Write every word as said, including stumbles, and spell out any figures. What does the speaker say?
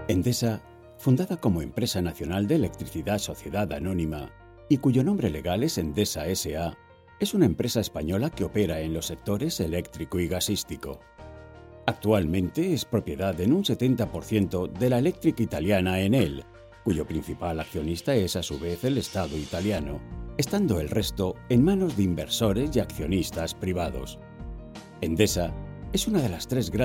Endesa, fundada como Empresa Nacional de Electricidad Sociedad Anónima y cuyo nombre legal es Endesa S A, es una empresa española que opera en los sectores eléctrico y gasístico. Actualmente es propiedad en un setenta por ciento de la eléctrica italiana Enel, cuyo principal accionista es a su vez el Estado italiano, estando el resto en manos de inversores y accionistas privados. Endesa es una de las tres grandes